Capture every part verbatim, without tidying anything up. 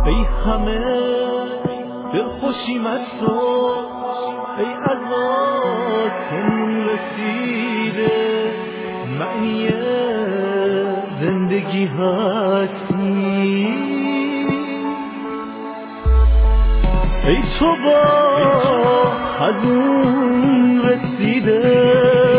ای همه دلخوشیم از تو، ای از آسمون رسیده معنی زندگی هستی. ای تو با حزون رسیده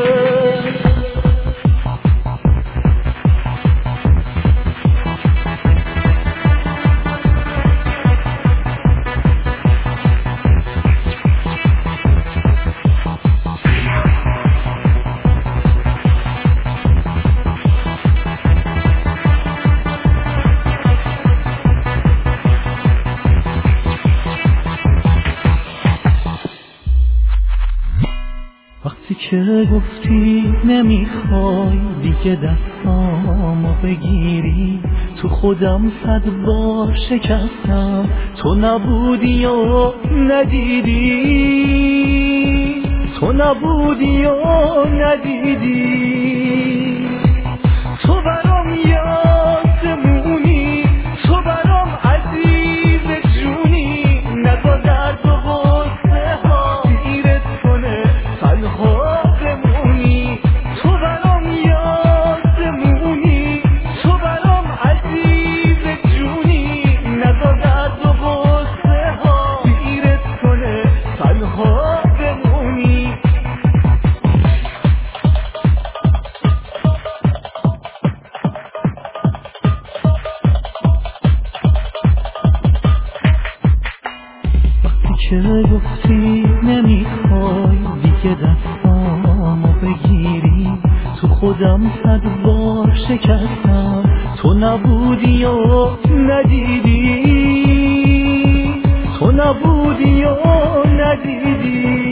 وقتی که گفتی نمیخوای دیگه دستامو بگیری، تو خودم صد بار شکستم، تو نبودی و ندیدی، تو نبودی و ندیدی. تو برام یادمونی، تو برام عزیز جونی، نزا درد و غصه ها دیرت کنه تنها بمونی. تو برام یادمونی، تو برام عزیز جونی، نزا درد و غصه ها دیرت کنه تنها بمونی. که گفتی نمیخوای دیگه دستامو بگیری، تو خودم صد بار شکستم، تو نبودی و ندیدی، تو نبودی و ندیدی.